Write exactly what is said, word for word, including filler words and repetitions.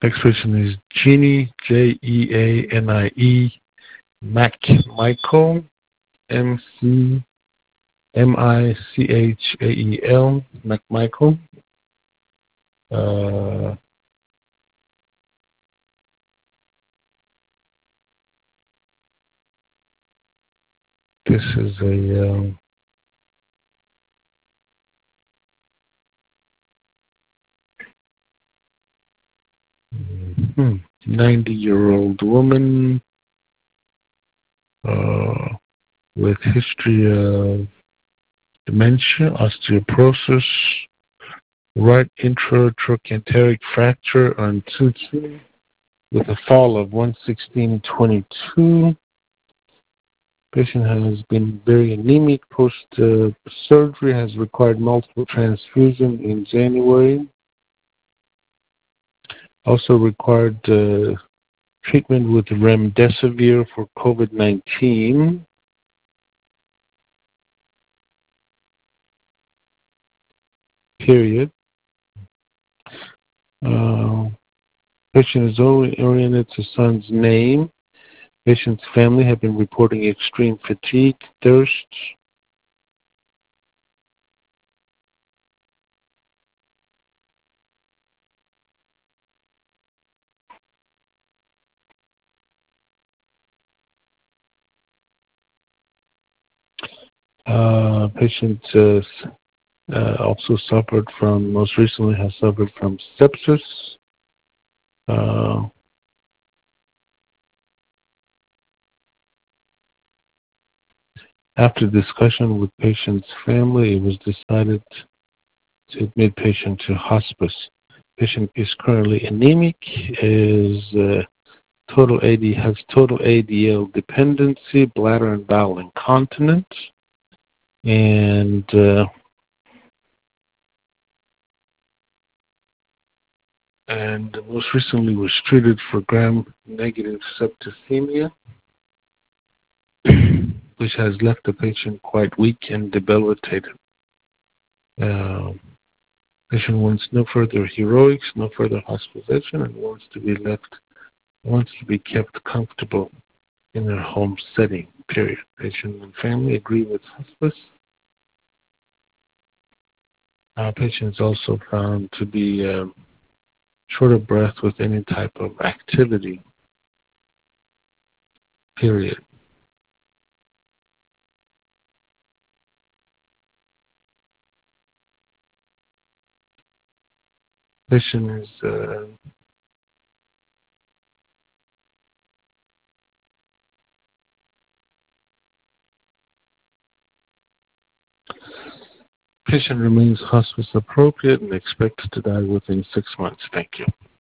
Next person is Jeannie, J E A N I E, Mac Michael, M C M I C H A E L, Mac Michael. Uh, this is a um, ninety-year-old woman uh, with history of dementia, osteoporosis, right intratrochanteric fracture on two two with a fall of one sixteen twenty-two. Patient has been very anemic post-surgery, uh, has required multiple transfusions in January. Also required uh, treatment with remdesivir for COVID nineteen. Period. Uh, patient is oriented to son's name. Patient's family have been reporting extreme fatigue, thirst. Uh, patient uh, uh, also suffered from, most recently has suffered from sepsis. Uh, after discussion with patient's family, it was decided to admit patient to hospice. Patient is currently anemic, is uh, total A D has total A D L dependency, bladder and bowel incontinence, and uh, and most recently was treated for gram-negative septicemia, which has left the patient quite weak and debilitated. Uh, patient wants no further heroics, no further hospitalization, and wants to be left, wants to be kept comfortable in their home setting, period. Patient and family agree with hospice. Our patient is also found to be um, short of breath with any type of activity, period. Patient is uh, patient remains hospice appropriate and expects to die within six months. Thank you.